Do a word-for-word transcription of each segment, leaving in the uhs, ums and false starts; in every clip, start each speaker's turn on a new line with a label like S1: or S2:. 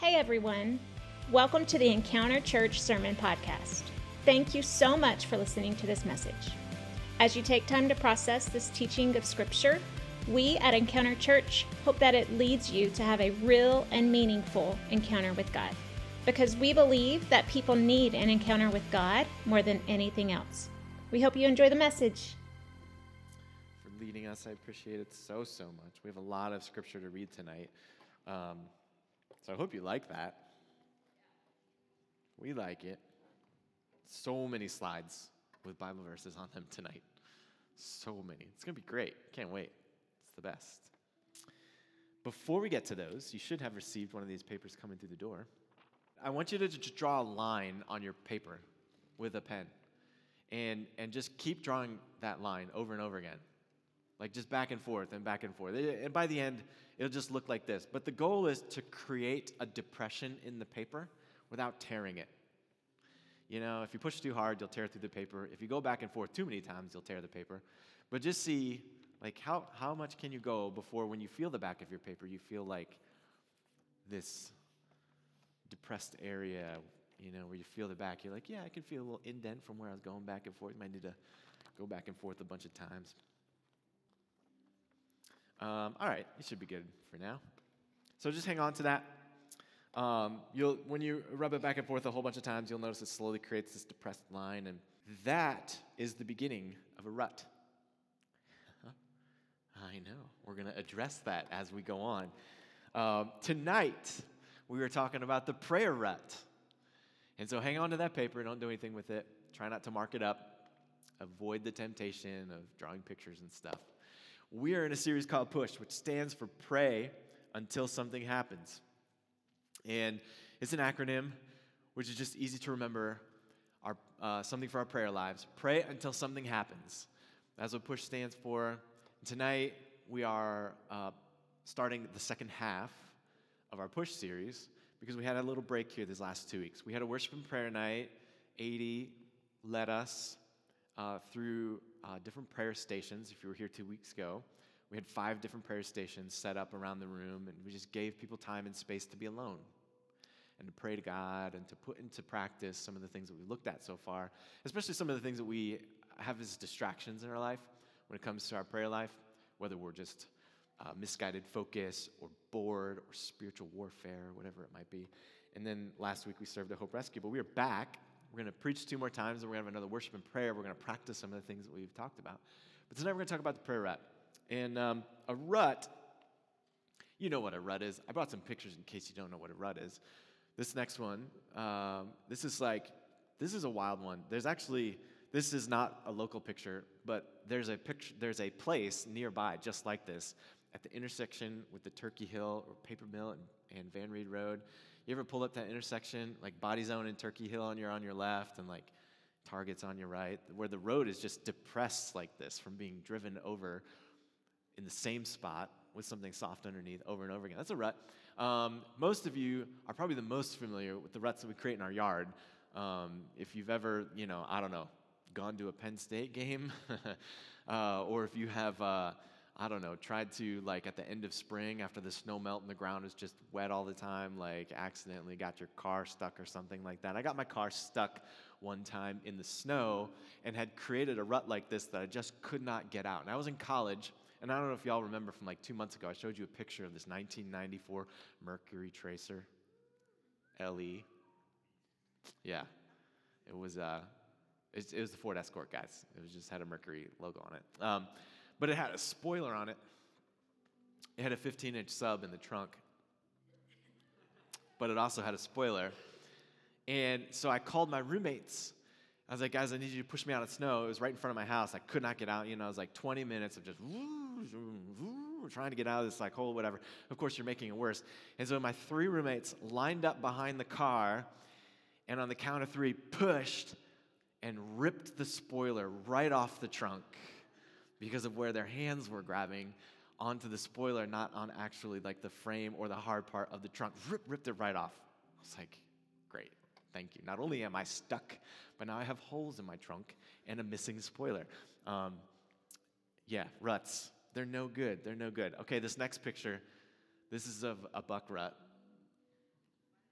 S1: Hey everyone, welcome to the Encounter Church Sermon Podcast. Thank you so much for listening to this message. As you take time to process this teaching of Scripture, we at Encounter Church hope that it leads you to have a real and meaningful encounter with God, because we believe that people need an encounter with God more than anything else. We hope you enjoy the message.
S2: For leading us, I appreciate it so, so much. We have a lot of Scripture to read tonight. Um, So I hope you like that. We like it. So many slides with Bible verses on them tonight. So many. It's going to be great. Can't wait. It's the best. Before we get to those, you should have received one of these papers coming through the door. I want you to just draw a line on your paper with a pen. And, and just keep drawing that line over and over again. Like just back and forth and back and forth. And by the end, it'll just look like this. But the goal is to create a depression in the paper without tearing it. You know, if you push too hard, you'll tear through the paper. If you go back and forth too many times, you'll tear the paper. But just see, like, how, how much can you go before when you feel the back of your paper, you feel like this depressed area, you know, where you feel the back. You're like, yeah, I can feel a little indent from where I was going back and forth. You might need to go back and forth a bunch of times. Um, all right, it should be good for now. So just hang on to that. Um, you'll when you rub it back and forth a whole bunch of times, you'll notice it slowly creates this depressed line, and that is the beginning of a rut. I know. We're going to address that as we go on. Um, tonight, we were talking about the prayer rut. And so hang on to that paper. Don't do anything with it. Try not to mark it up. Avoid the temptation of drawing pictures and stuff. We are in a series called Push, which stands for Pray Until Something Happens. And it's an acronym, which is just easy to remember, our uh, something for our prayer lives. Pray until something happens. That's what Push stands for. Tonight, we are uh, starting the second half of our Push series because we had a little break here these last two weeks. We had a worship and prayer night. eighty led us uh, through Uh, different prayer stations. If you were here two weeks ago, we had five different prayer stations set up around the room, and we just gave people time and space to be alone and to pray to God and to put into practice some of the things that we looked at so far, especially some of the things that we have as distractions in our life when it comes to our prayer life, whether we're just uh, misguided focus or bored or spiritual warfare, whatever it might be. And then last week we served the Hope Rescue, but we are back. We're going to preach two more times, and we're going to have another worship and prayer. We're going to practice some of the things that we've talked about. But tonight we're going to talk about the prayer rut. And um, a rut, you know what a rut is. I brought some pictures in case you don't know what a rut is. This next one, um, this is like, this is a wild one. There's actually, this is not a local picture, but there's a picture, there's a place nearby just like this at the intersection with the Turkey Hill or Paper Mill and, and Van Reed Road. You ever pull up that intersection, like Body Zone and Turkey Hill, and you're on your left, and like Target's on your right, where the road is just depressed like this from being driven over in the same spot with something soft underneath over and over again. That's a rut. Um, most of you are probably the most familiar with the ruts that we create in our yard. Um, if you've ever, you know, I don't know, gone to a Penn State game, uh, or if you have... Uh, I don't know, tried to, like, at the end of spring, after the snow melt and the ground is just wet all the time, like, accidentally got your car stuck or something like that. I got my car stuck one time in the snow and had created a rut like this that I just could not get out. And I was in college, and I don't know if y'all remember from, like, two months ago, I showed you a picture of this nineteen ninety-four Mercury Tracer L E. Yeah, it was, uh, it, it was the Ford Escort, guys. It was just had a Mercury logo on it. Um, But it had a spoiler on it. It had a fifteen-inch sub in the trunk. But it also had a spoiler. And so I called my roommates. I was like, guys, I need you to push me out of snow. It was right in front of my house. I could not get out. You know, it was like twenty minutes of just woo, woo, trying to get out of this like hole, whatever. Of course, you're making it worse. And so my three roommates lined up behind the car, and on the count of three, pushed and ripped the spoiler right off the trunk, because of where their hands were grabbing onto the spoiler, not on actually like the frame or the hard part of the trunk. Rip, ripped it right off. I was like, great, thank you. Not only am I stuck, but now I have holes in my trunk and a missing spoiler. Um, yeah, ruts. They're no good. They're no good. Okay, this next picture, this is of a buck rut.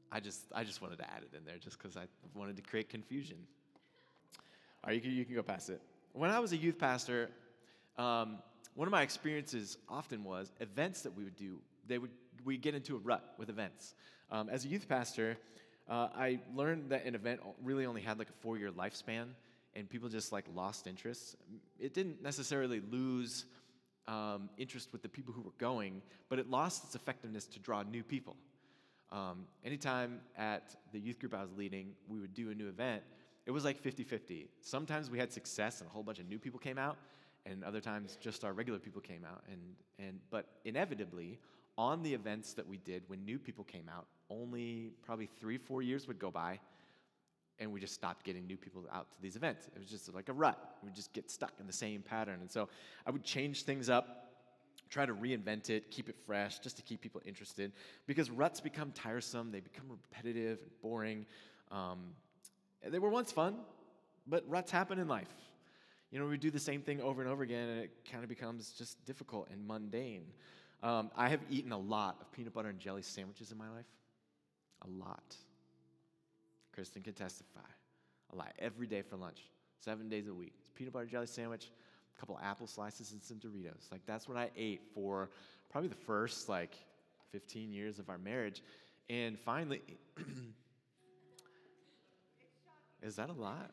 S2: I just I just wanted to add it in there just because I wanted to create confusion. All right, you can, you can go past it. When I was a youth pastor, um, one of my experiences often was events that we would do. They would we get into a rut with events. Um, as a youth pastor, uh, I learned that an event really only had like a four-year lifespan, and people just like lost interest. It didn't necessarily lose um, interest with the people who were going, but it lost its effectiveness to draw new people. Um, anytime at the youth group I was leading, we would do a new event, it was like fifty-fifty. Sometimes we had success and a whole bunch of new people came out, and other times just our regular people came out. And, and but inevitably, on the events that we did when new people came out, only probably three, four years would go by, and we just stopped getting new people out to these events. It was just like a rut. We would just get stuck in the same pattern. And so I would change things up, try to reinvent it, keep it fresh, just to keep people interested. Because ruts become tiresome, they become repetitive and boring. Um, they were once fun, but ruts happen in life. You know, we do the same thing over and over again, and it kind of becomes just difficult and mundane. Um, I have eaten a lot of peanut butter and jelly sandwiches in my life. A lot. Kristen can testify. A lot. Every day for lunch. Seven days a week. It's peanut butter jelly sandwich, a couple apple slices, and some Doritos. Like, that's what I ate for probably the first, like, fifteen years of our marriage. And finally, is that a lot?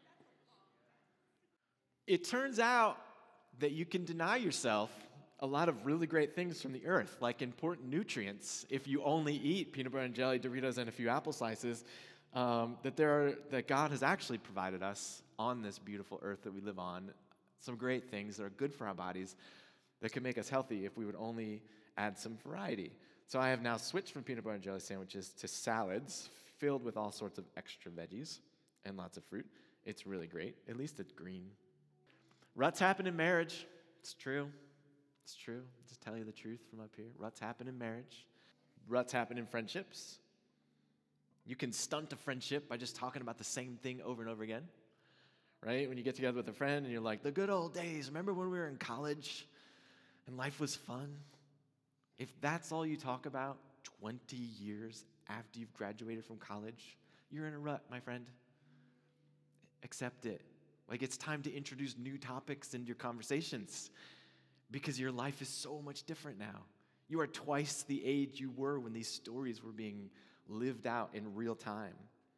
S2: It turns out that you can deny yourself a lot of really great things from the earth, like important nutrients, if you only eat peanut butter and jelly, Doritos, and a few apple slices, um, that there are that God has actually provided us on this beautiful earth that we live on, some great things that are good for our bodies that can make us healthy if we would only add some variety. So I have now switched from peanut butter and jelly sandwiches to salads filled with all sorts of extra veggies and lots of fruit. It's really great. At least it's green. Ruts happen in marriage. It's true. It's true. I'll just tell you the truth from up here. Ruts happen in marriage. Ruts happen in friendships. You can stunt a friendship by just talking about the same thing over and over again, right? When you get together with a friend and you're like, the good old days, remember when we were in college and life was fun? If that's all you talk about twenty years after you've graduated from college, you're in a rut, my friend. Accept it. Like, it's time to introduce new topics into your conversations because your life is so much different now. You are twice the age you were when these stories were being lived out in real time.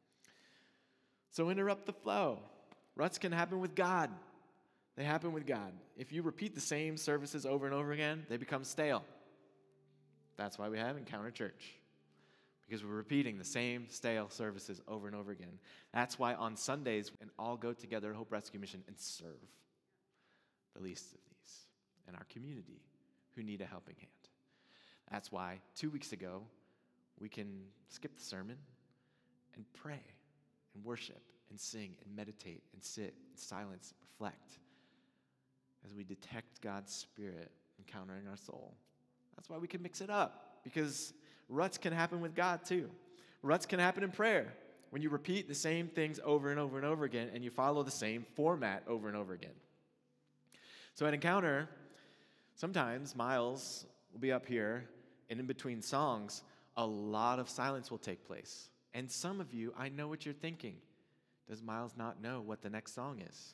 S2: So interrupt the flow. Ruts can happen with God. They happen with God. If you repeat the same services over and over again, they become stale. That's why we have Encounter Church, because we're repeating the same stale services over and over again. That's why on Sundays, we can all go together at Hope Rescue Mission and serve the least of these in our community who need a helping hand. That's why two weeks ago, we can skip the sermon and pray and worship and sing and meditate and sit in silence and reflect as we detect God's Spirit encountering our soul. That's why we can mix it up, because ruts can happen with God too. Ruts can happen in prayer when you repeat the same things over and over and over again and you follow the same format over and over again. So at Encounter, sometimes Miles will be up here, and in between songs, a lot of silence will take place. And some of you, I know what you're thinking. Does Miles not know what the next song is?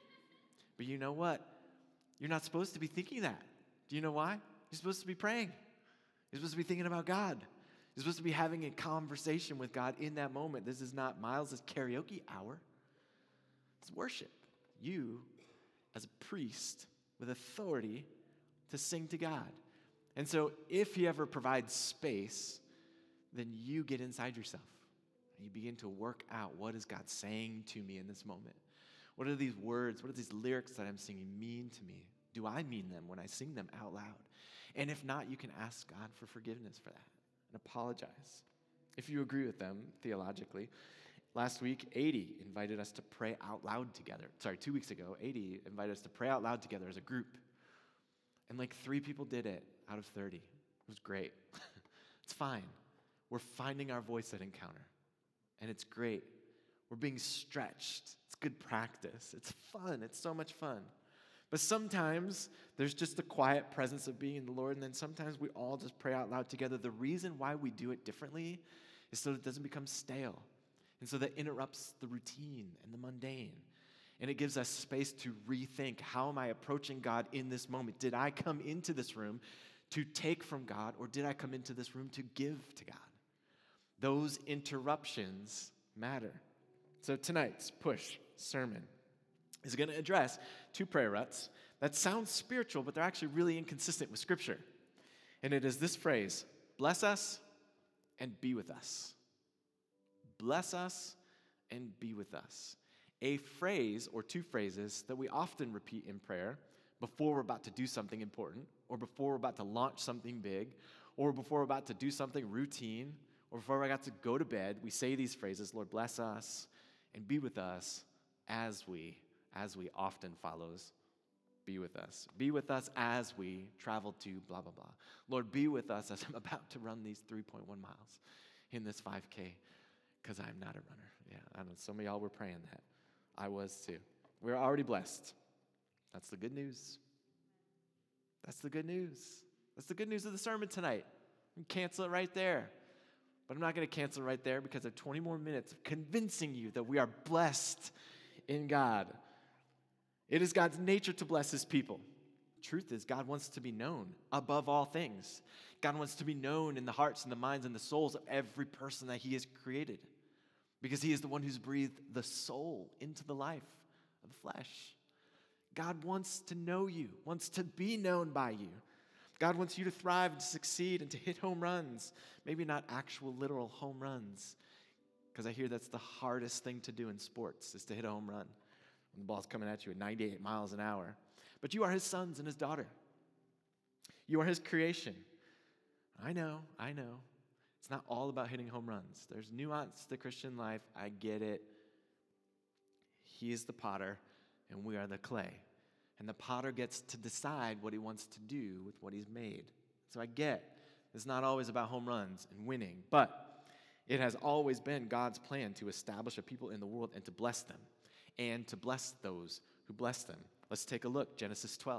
S2: But you know what? You're not supposed to be thinking that. Do you know why? You're supposed to be praying. You're supposed to be thinking about God. You're supposed to be having a conversation with God in that moment. This is not Miles' karaoke hour. It's worship. You, as a priest with authority, to sing to God. And so if he ever provides space, then you get inside yourself. And you begin to work out, what is God saying to me in this moment? What are these words, what are these lyrics that I'm singing mean to me? Do I mean them when I sing them out loud? And if not, you can ask God for forgiveness for that and apologize if you agree with them theologically. Last week, eighty invited us to pray out loud together. Sorry, two weeks ago, eighty invited us to pray out loud together as a group. And like three people did it out of thirty. It was great. It's fine. We're finding our voice at Encounter. And it's great. We're being stretched. It's good practice. It's fun. It's so much fun. But sometimes there's just the quiet presence of being in the Lord, and then sometimes we all just pray out loud together. The reason why we do it differently is so it doesn't become stale. And so that interrupts the routine and the mundane. And it gives us space to rethink, how am I approaching God in this moment? Did I come into this room to take from God, or did I come into this room to give to God? Those interruptions matter. So tonight's push sermon is going to address two prayer ruts that sound spiritual, but they're actually really inconsistent with Scripture. And it is this phrase, bless us and be with us. Bless us and be with us. A phrase or two phrases that we often repeat in prayer before we're about to do something important, or before we're about to launch something big, or before we're about to do something routine, or before we're about to go to bed. We say these phrases, Lord, bless us and be with us as we, as we often follows, be with us. Be with us as we travel to blah, blah, blah. Lord, be with us as I'm about to run these three point one miles in this five K, because I'm not a runner. Yeah, I know some of y'all were praying that. I was too. We're already blessed. That's the good news. That's the good news. That's the good news of the sermon tonight. We can cancel it right there. But I'm not going to cancel it right there, because I have twenty more minutes of convincing you that we are blessed in God. It is God's nature to bless his people. Truth is, God wants to be known above all things. God wants to be known in the hearts and the minds and the souls of every person that he has created, because he is the one who's breathed the soul into the life of the flesh. God wants to know you, wants to be known by you. God wants you to thrive and to succeed and to hit home runs. Maybe not actual literal home runs, because I hear that's the hardest thing to do in sports, is to hit a home run when the ball's coming at you at ninety-eight miles an hour. But you are his sons and his daughter. You are his creation. I know, I know. It's not all about hitting home runs. There's nuance to the Christian life. I get it. He is the potter, and we are the clay. And the potter gets to decide what he wants to do with what he's made. So I get it's not always about home runs and winning, but it has always been God's plan to establish a people in the world and to bless them, and to bless those who bless them. Let's take a look. Genesis twelve.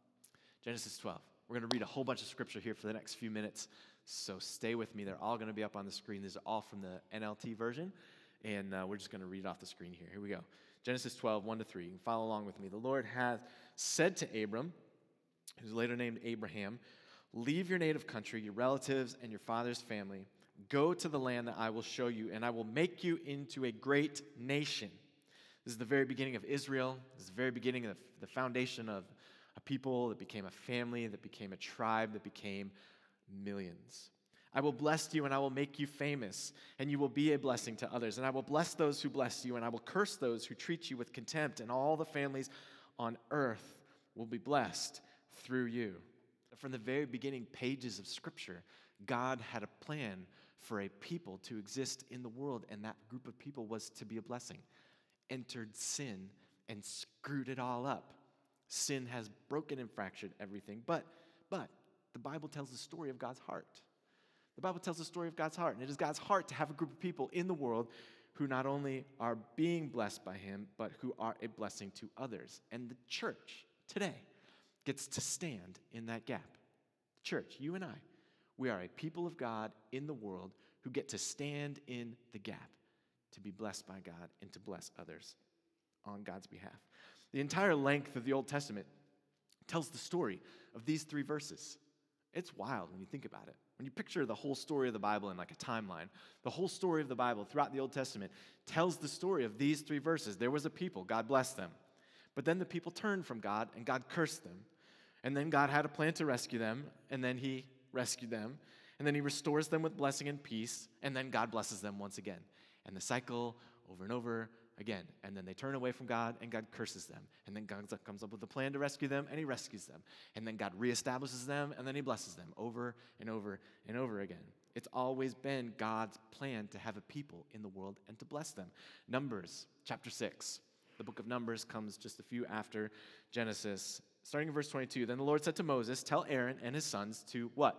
S2: Genesis twelve. We're going to read a whole bunch of scripture here for the next few minutes, so stay with me. They're all going to be up on the screen. These are all from the N L T version, and uh, we're just going to read off the screen here. Here we go. Genesis twelve, one to three. You can follow along with me. The Lord hath said to Abram, who's later named Abraham, leave your native country, your relatives, and your father's family. Go to the land that I will show you, and I will make you into a great nation. This is the very beginning of Israel. This is the very beginning of the foundation of a people that became a family, that became a tribe, that became millions. I will bless you, and I will make you famous, and you will be a blessing to others. And I will bless those who bless you, and I will curse those who treat you with contempt, and all the families on earth will be blessed through you. From the very beginning pages of Scripture, God had a plan for a people to exist in the world, and that group of people was to be a blessing. Entered sin and screwed it all up. Sin has broken and fractured everything, but, but the Bible tells the story of God's heart. The Bible tells the story of God's heart, and it is God's heart to have a group of people in the world who not only are being blessed by him, but who are a blessing to others. And the church today gets to stand in that gap. The church, you and I, we are a people of God in the world who get to stand in the gap to be blessed by God and to bless others on God's behalf. The entire length of the Old Testament tells the story of these three verses. It's wild when you think about it. When you picture the whole story of the Bible in like a timeline, the whole story of the Bible throughout the Old Testament tells the story of these three verses. There was a people, God blessed them. But then the people turned from God and God cursed them. And then God had a plan to rescue them, and then he rescued them. And then he restores them with blessing and peace, and then God blesses them once again. And the cycle over and over again. And then they turn away from God, and God curses them. And then God comes up with a plan to rescue them, and he rescues them. And then God reestablishes them, and then he blesses them over and over and over again. It's always been God's plan to have a people in the world and to bless them. Numbers chapter six. The book of Numbers comes just a few after Genesis. Starting in verse twenty-two, then the Lord said to Moses, tell Aaron and his sons to what?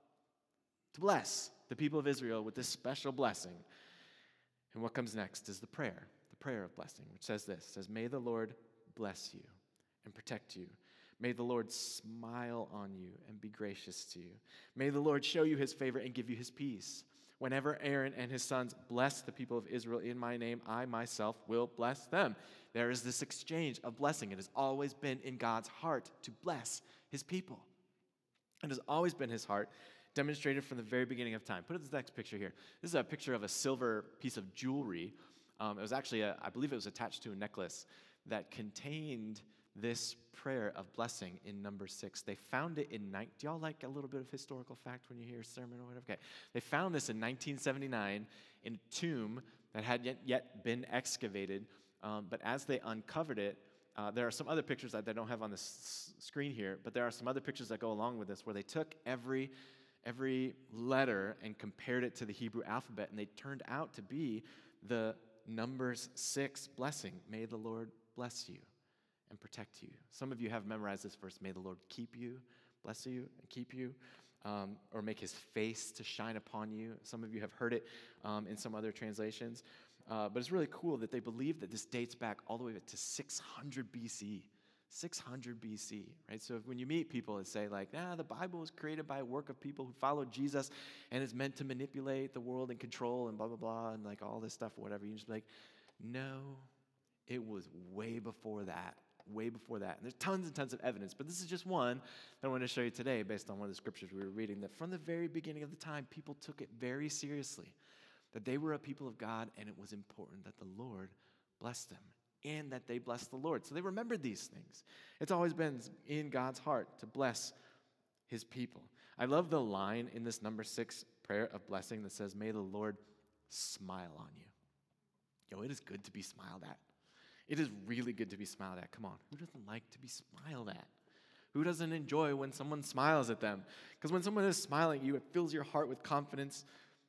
S2: To bless the people of Israel with this special blessing. And what comes next is the prayer. Prayer of blessing, which says this, says, may the Lord bless you and protect you. May the Lord smile on you and be gracious to you. May the Lord show you his favor and give you his peace. Whenever Aaron and his sons bless the people of Israel in my name, I myself will bless them. There is this exchange of blessing. It has always been in God's heart to bless his people. It has always been his heart, demonstrated from the very beginning of time. Put up this next picture here. This is a picture of a silver piece of jewelry. Um, it was actually, a, I believe it was attached to a necklace that contained this prayer of blessing in number six. They found it in, ni- do y'all like a little bit of historical fact when you hear a sermon or whatever? Okay. They found this in nineteen seventy-nine in a tomb that had yet, yet been excavated, um, but as they uncovered it, uh, there are some other pictures that they don't have on the s- screen here, but there are some other pictures that go along with this where they took every, every letter and compared it to the Hebrew alphabet, and they turned out to be the numbers six blessing. May the Lord bless you and protect you. Some of you have memorized this verse. May the Lord keep you, bless you, and keep you, um, or make his face to shine upon you. Some of you have heard it um, in some other translations. Uh, but it's really cool that they believe that this dates back all the way to six hundred B C. six hundred B C, right? So when you meet people and say like, nah, the Bible was created by a work of people who followed Jesus and is meant to manipulate the world and control and blah, blah, blah, and like all this stuff, whatever, you just be like, no, it was way before that. Way before that. And there's tons and tons of evidence, but this is just one that I want to show you today based on one of the scriptures we were reading, that from the very beginning of the time, people took it very seriously, that they were a people of God, and it was important that the Lord blessed them and that they blessed the Lord. So they remembered these things. It's always been in God's heart to bless his people. I love the line in this number six prayer of blessing that says, may the Lord smile on you. Yo, it is good to be smiled at. It is really good to be smiled at. Come on, who doesn't like to be smiled at? Who doesn't enjoy when someone smiles at them? Because when someone is smiling at you, it fills your heart with confidence.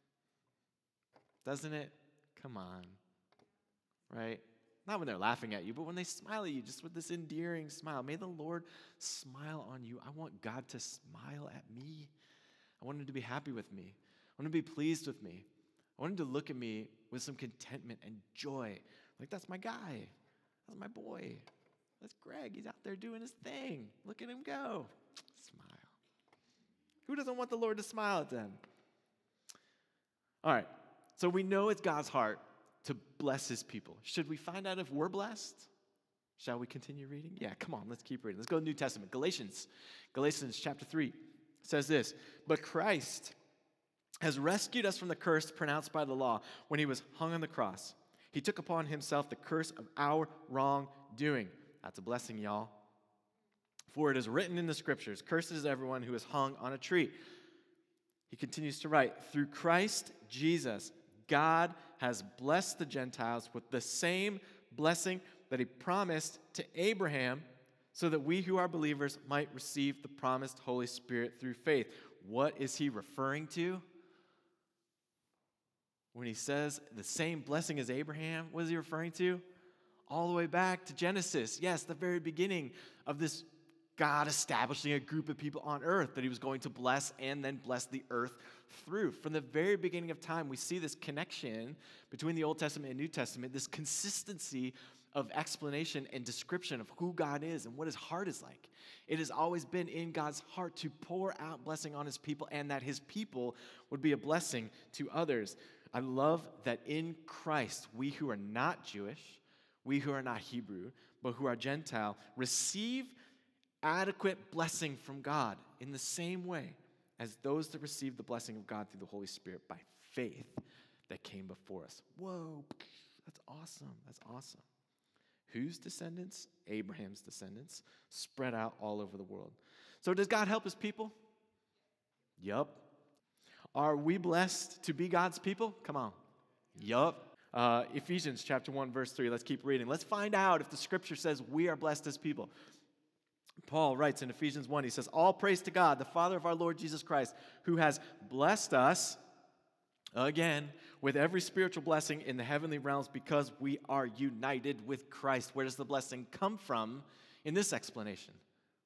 S2: Doesn't it? Come on. Right? Not when they're laughing at you, but when they smile at you, just with this endearing smile. May the Lord smile on you. I want God to smile at me. I want him to be happy with me. I want him to be pleased with me. I want him to look at me with some contentment and joy. Like, that's my guy. That's my boy. That's Greg. He's out there doing his thing. Look at him go. Smile. Who doesn't want the Lord to smile at them? All right. So we know it's God's heart to bless his people. Should we find out if we're blessed? Shall we continue reading? Yeah, come on. Let's keep reading. Let's go to the New Testament. Galatians. Galatians chapter three says this, but Christ has rescued us from the curse pronounced by the law when he was hung on the cross. He took upon himself the curse of our wrongdoing. That's a blessing, y'all. For it is written in the scriptures, cursed is everyone who is hung on a tree. He continues to write, through Christ Jesus, God has blessed the Gentiles with the same blessing that he promised to Abraham, so that we who are believers might receive the promised Holy Spirit through faith. What is he referring to? When he says the same blessing as Abraham, what is he referring to? All the way back to Genesis. Yes, the very beginning of this God establishing a group of people on earth that he was going to bless and then bless the earth through. From the very beginning of time, we see this connection between the Old Testament and New Testament, this consistency of explanation and description of who God is and what his heart is like. It has always been in God's heart to pour out blessing on his people and that his people would be a blessing to others. I love that in Christ, we who are not Jewish, we who are not Hebrew, but who are Gentile, receive adequate blessing from God in the same way as those that receive the blessing of God through the Holy Spirit by faith that came before us. Whoa, that's awesome. That's awesome. Whose descendants? Abraham's descendants, spread out all over the world. So does God help his people? Yup. Are we blessed to be God's people? Come on. Yup. Uh, Ephesians chapter one, verse three. Let's keep reading. Let's find out if the scripture says we are blessed as people. Paul writes in Ephesians one, he says, all praise to God, the Father of our Lord Jesus Christ, who has blessed us, again, with every spiritual blessing in the heavenly realms because we are united with Christ. Where does the blessing come from in this explanation?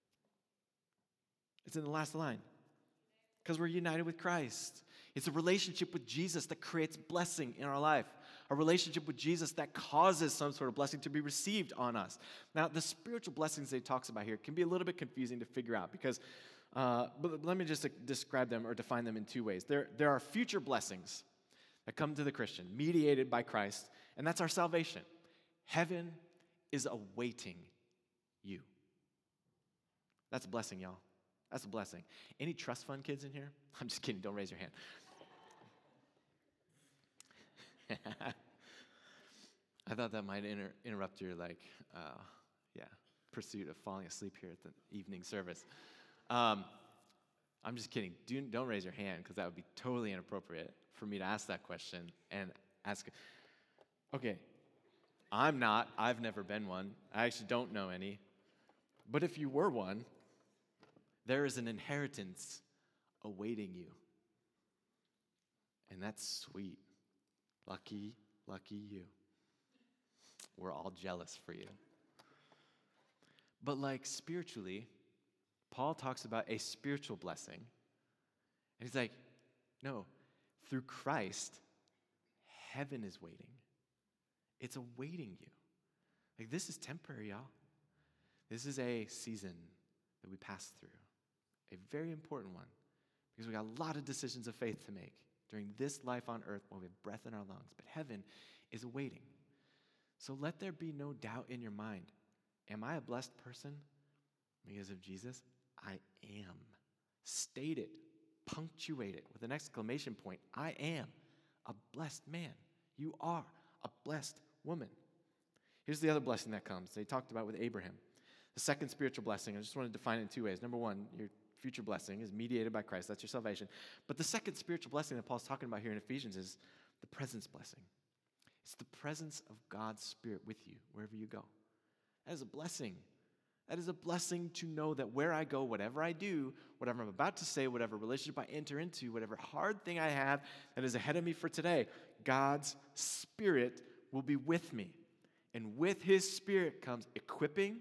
S2: It's in the last line. Because we're united with Christ. It's a relationship with Jesus that creates blessing in our life. A relationship with Jesus that causes some sort of blessing to be received on us. Now, the spiritual blessings that he talks about here can be a little bit confusing to figure out because, uh, but let me just uh, describe them or define them in two ways. There, there are future blessings that come to the Christian, mediated by Christ, and that's our salvation. Heaven is awaiting you. That's a blessing, y'all. That's a blessing. Any trust fund kids in here? I'm just kidding. Don't raise your hand. I thought that might inter- interrupt your, like, uh, yeah, pursuit of falling asleep here at the evening service. Um, I'm just kidding. Do, don't raise your hand, because that would be totally inappropriate for me to ask that question and ask. Okay, I'm not. I've never been one. I actually don't know any. But if you were one, there is an inheritance awaiting you. And that's sweet. Lucky, lucky you. We're all jealous for you. But like spiritually, Paul talks about a spiritual blessing. And he's like, no, through Christ, heaven is waiting. It's awaiting you. Like, this is temporary, y'all. This is a season that we pass through. A very important one. Because we got a lot of decisions of faith to make during this life on earth while we have breath in our lungs. But heaven is awaiting. So let there be no doubt in your mind. Am I a blessed person because of Jesus? I am. State it. Punctuate it with an exclamation point. I am a blessed man. You are a blessed woman. Here's the other blessing that comes. They talked about with Abraham. The second spiritual blessing, I just want to define it in two ways. Number one, your future blessing is mediated by Christ. That's your salvation. But the second spiritual blessing that Paul's talking about here in Ephesians is the presence blessing. It's the presence of God's Spirit with you wherever you go. That is a blessing. That is a blessing to know that where I go, whatever I do, whatever I'm about to say, whatever relationship I enter into, whatever hard thing I have that is ahead of me for today, God's Spirit will be with me. And with His Spirit comes equipping,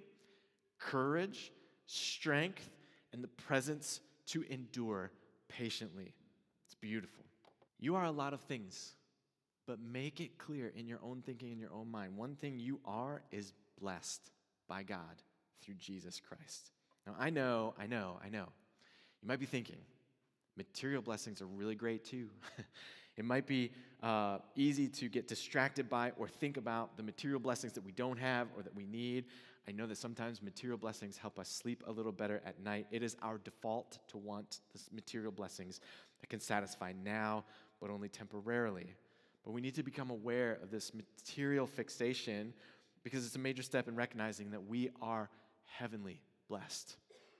S2: courage, strength, and the presence to endure patiently. It's beautiful. You are a lot of things, but make it clear in your own thinking, in your own mind. One thing you are is blessed by God through Jesus Christ. Now, I know, I know, I know. You might be thinking, material blessings are really great too. It might be uh, easy to get distracted by or think about the material blessings that we don't have or that we need. I know that sometimes material blessings help us sleep a little better at night. It is our default to want the material blessings that can satisfy now, but only temporarily. But we need to become aware of this material fixation because it's a major step in recognizing that we are heavenly blessed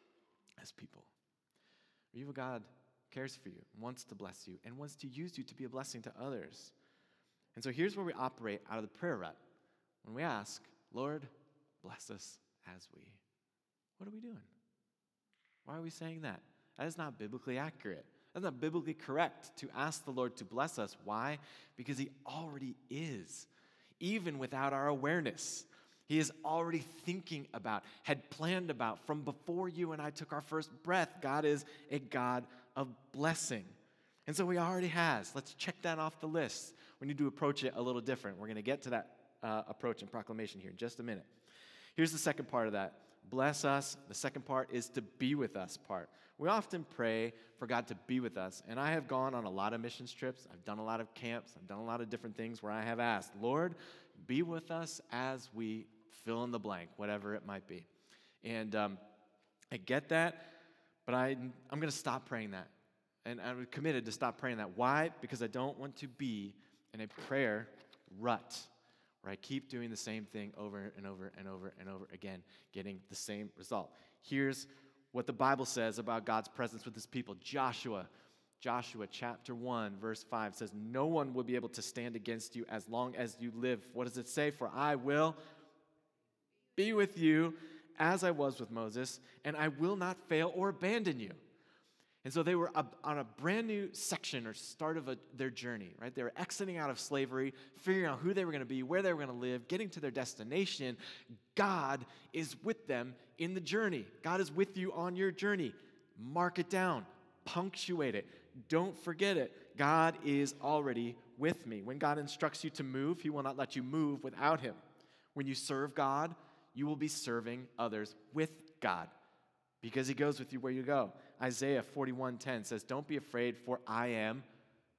S2: as people. You have a God cares for you, wants to bless you, and wants to use you to be a blessing to others. And so here's where we operate out of the prayer rut. When we ask, Lord, bless us as we. What are we doing? Why are we saying that? That is not biblically accurate. That's not biblically correct to ask the Lord to bless us. Why? Because He already is, even without our awareness. He is already thinking about, had planned about from before you and I took our first breath. God is a God of blessing. And so He already has. Let's check that off the list. We need to approach it a little different. We're going to get to that uh, approach and proclamation here in just a minute. Here's the second part of that. Bless us. The second part is to be with us part. We often pray for God to be with us. And I have gone on a lot of missions trips. I've done a lot of camps. I've done a lot of different things where I have asked, Lord, be with us as we fill in the blank, whatever it might be. And um, I get that, but I, I'm going to stop praying that. And I'm committed to stop praying that. Why? Because I don't want to be in a prayer rut where I keep doing the same thing over and over and over and over again, getting the same result. Here's what the Bible says about God's presence with His people. Joshua, Joshua chapter one, verse five says, no one will be able to stand against you as long as you live. What does it say? For I will be with you as I was with Moses, and I will not fail or abandon you. And so they were on a brand new section or start of a, their journey, right? They were exiting out of slavery, figuring out who they were going to be, where they were going to live, getting to their destination. God is with them in the journey. God is with you on your journey. Mark it down. Punctuate it. Don't forget it. God is already with me. When God instructs you to move, He will not let you move without Him. When you serve God, you will be serving others with God because He goes with you where you go. Isaiah forty-one ten says, don't be afraid, for I am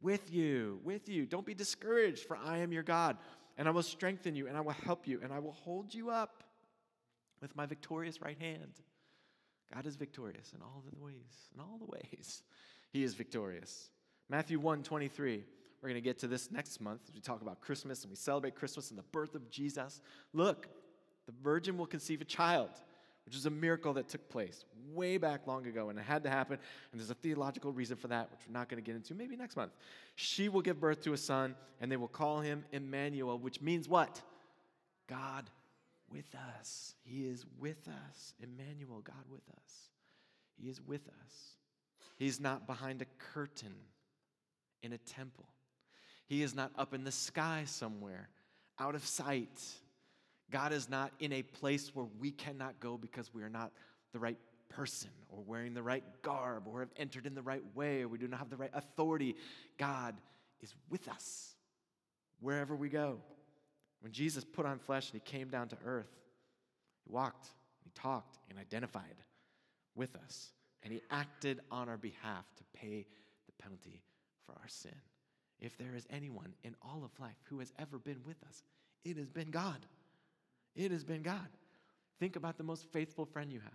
S2: with you, with you. Don't be discouraged, for I am your God, and I will strengthen you, and I will help you, and I will hold you up with my victorious right hand. God is victorious in all the ways, in all the ways. He is victorious. Matthew one twenty-three. We're going to get to this next month as we talk about Christmas and we celebrate Christmas and the birth of Jesus. Look, the virgin will conceive a child, which is a miracle that took place way back long ago, and it had to happen, and there's a theological reason for that, which we're not going to get into, maybe next month. She will give birth to a son, and they will call him Emmanuel, which means what? God with us. He is with us. Emmanuel, God with us. He is with us. He's not behind a curtain in a temple. He is not up in the sky somewhere, out of sight. God is not in a place where we cannot go because we are not the right person or wearing the right garb or have entered in the right way or we do not have the right authority. God is with us wherever we go. When Jesus put on flesh and he came down to earth, he walked, he talked, and identified with us. And he acted on our behalf to pay the penalty for our sin. If there is anyone in all of life who has ever been with us, it has been God. It has been God. Think about the most faithful friend you have.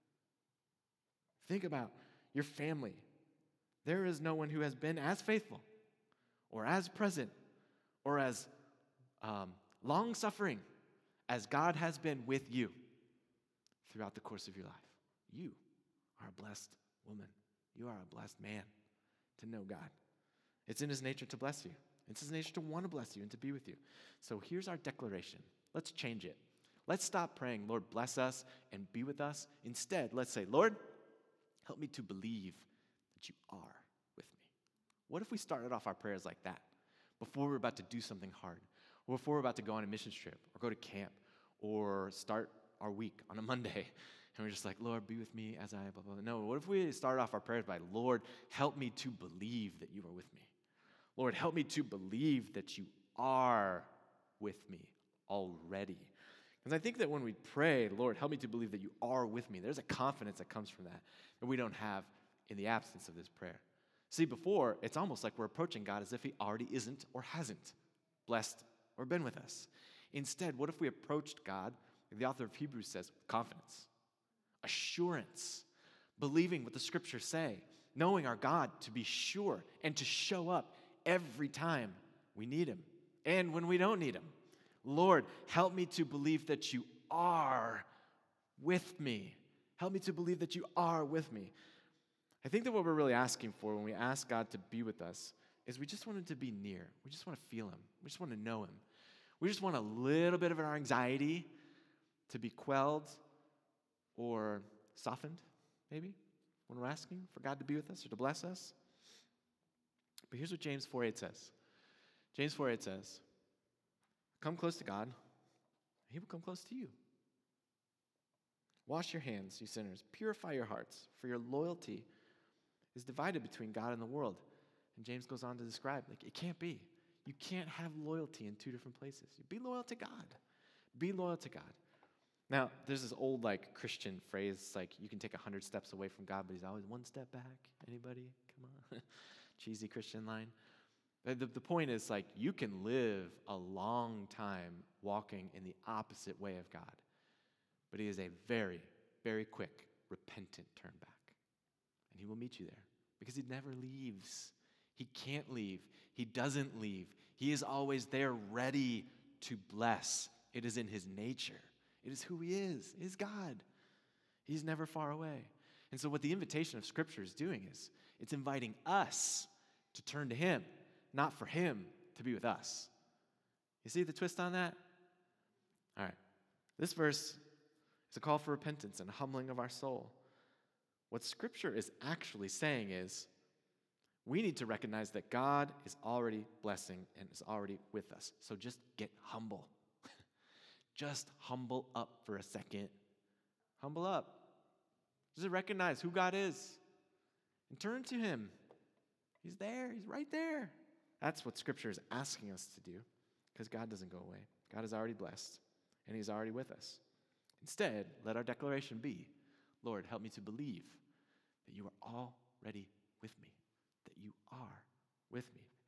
S2: Think about your family. There is no one who has been as faithful or as present or as um, long-suffering as God has been with you throughout the course of your life. You are a blessed woman. You are a blessed man to know God. It's in his nature to bless you. It's his nature to want to bless you and to be with you. So here's our declaration. Let's change it. Let's stop praying, Lord, bless us and be with us. Instead, let's say, Lord, help me to believe that you are with me. What if we started off our prayers like that before we're about to do something hard, or before we're about to go on a missions trip, or go to camp, or start our week on a Monday, and we're just like, Lord, be with me as I, blah, blah, blah. No, what if we started off our prayers by, Lord, help me to believe that you are with me. Lord, help me to believe that you are with me already. Because I think that when we pray, Lord, help me to believe that you are with me, there's a confidence that comes from that that we don't have in the absence of this prayer. See, before, it's almost like we're approaching God as if he already isn't or hasn't blessed or been with us. Instead, what if we approached God, like the author of Hebrews says, with confidence, assurance, believing what the scriptures say, knowing our God to be sure and to show up every time we need him and when we don't need him. Lord, help me to believe that you are with me. Help me to believe that you are with me. I think that what we're really asking for when we ask God to be with us is we just want him to be near. We just want to feel him. We just want to know him. We just want a little bit of our anxiety to be quelled or softened, maybe, when we're asking for God to be with us or to bless us. But here's what James four eight says. James four eight says, come close to God, he will come close to you. Wash your hands, you sinners. Purify your hearts, for your loyalty is divided between God and the world. And James goes on to describe, like, it can't be. You can't have loyalty in two different places. Be loyal to God. Be loyal to God. Now, there's this old, like, Christian phrase, like, you can take a hundred steps away from God, but he's always one step back. Anybody? Come on. Cheesy Christian line. The, the point is, like, you can live a long time walking in the opposite way of God, but he is a very, very quick, repentant turn back. And he will meet you there because he never leaves. He can't leave. He doesn't leave. He is always there ready to bless. It is in his nature. It is who he is. It is God. He's never far away. And so what the invitation of Scripture is doing is it's inviting us to turn to him, not for him to be with us. You see the twist on that? All right. This verse is a call for repentance and humbling of our soul. What Scripture is actually saying is we need to recognize that God is already blessing and is already with us. So just get humble. Just humble up for a second. Humble up. Just recognize who God is and turn to him. He's there. He's right there. That's what Scripture is asking us to do because God doesn't go away. God is already blessed and he's already with us. Instead, let our declaration be, Lord, help me to believe that you are already with me, that you are with me. Help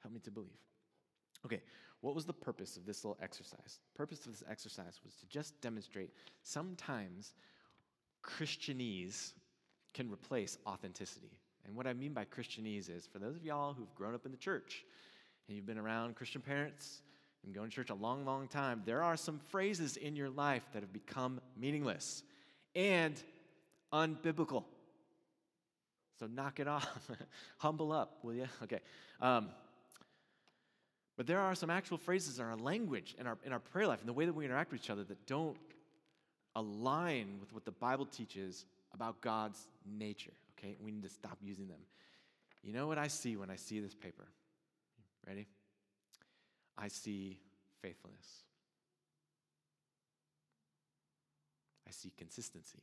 S2: Help me to believe. Okay, what was the purpose of this little exercise? The purpose of this exercise was to just demonstrate sometimes Christianese can replace authenticity. And what I mean by Christianese is, for those of y'all who've grown up in the church and you've been around Christian parents and going to church a long, long time, there are some phrases in your life that have become meaningless and unbiblical. So knock it off. Humble up, will you? Okay. Um, but there are some actual phrases in our language, in our, in our prayer life, and the way that we interact with each other that don't align with what the Bible teaches about God's nature, okay? We need to stop using them. You know what I see when I see this paper? Ready? I see faithfulness. I see consistency.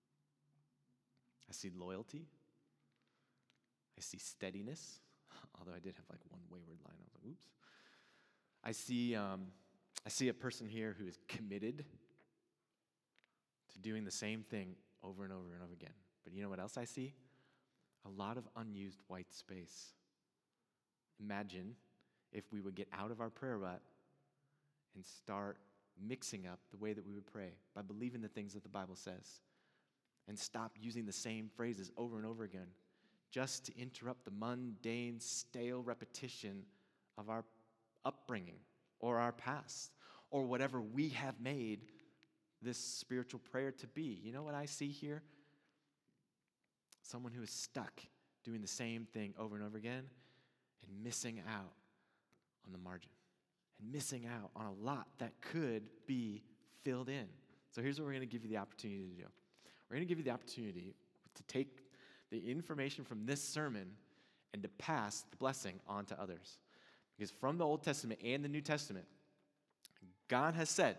S2: I see loyalty. I see steadiness, although I did have like one wayward line. I was like, oops. I see, um, I see a person here who is committed to doing the same thing over and over and over again. But you know what else I see? A lot of unused white space. Imagine if we would get out of our prayer rut and start mixing up the way that we would pray by believing the things that the Bible says and stop using the same phrases over and over again just to interrupt the mundane, stale repetition of our upbringing or our past or whatever we have made this spiritual prayer to be. You know what I see here? Someone who is stuck doing the same thing over and over again and missing out on the margin and missing out on a lot that could be filled in. So here's what we're going to give you the opportunity to do. We're going to give you the opportunity to take the information from this sermon and to pass the blessing on to others. Because from the Old Testament and the New Testament, God has said,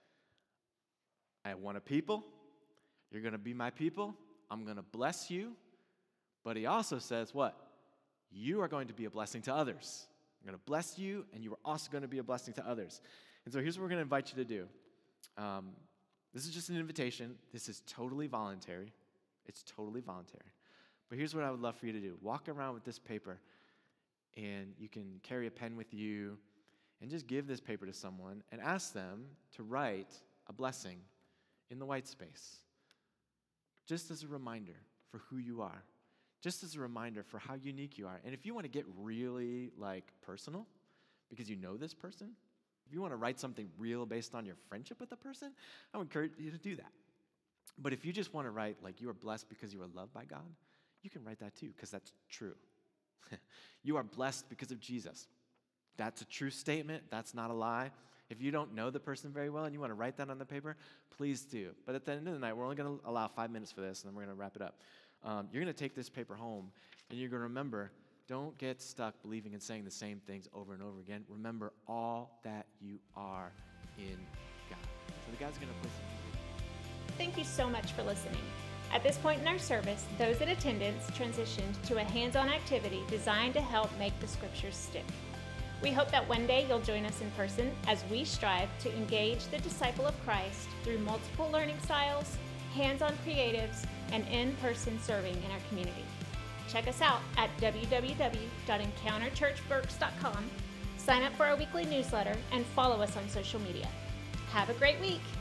S2: I want a people, you're going to be my people, I'm going to bless you, but he also says what? You are going to be a blessing to others. I'm going to bless you, and you are also going to be a blessing to others. And so here's what we're going to invite you to do. Um, this is just an invitation. This is totally voluntary. It's totally voluntary. But here's what I would love for you to do. Walk around with this paper, and you can carry a pen with you, and just give this paper to someone and ask them to write a blessing in the white space, just as a reminder for who you are, just as a reminder for how unique you are. And if you want to get really, like, personal, because you know this person, if you want to write something real based on your friendship with a person, I would encourage you to do that. But if you just want to write, like, you are blessed because you are loved by God, you can write that too, because that's true. You are blessed because of Jesus. That's a true statement. That's not a lie. If you don't know the person very well and you want to write that on the paper, please do. But at the end of the night, we're only going to allow five minutes for this, and then we're going to wrap it up. Um, you're going to take this paper home, and you're going to remember, don't get stuck believing and saying the same things over and over again. Remember all that you are in God. So the guys are going to play some music.
S1: Thank you so much for listening. At this point in our service, those in attendance transitioned to a hands-on activity designed to help make the scriptures stick. We hope that one day you'll join us in person as we strive to engage the disciple of Christ through multiple learning styles, hands-on creatives, and in-person serving in our community. Check us out at w w w dot encounter church berks dot com, sign up for our weekly newsletter, and follow us on social media. Have a great week!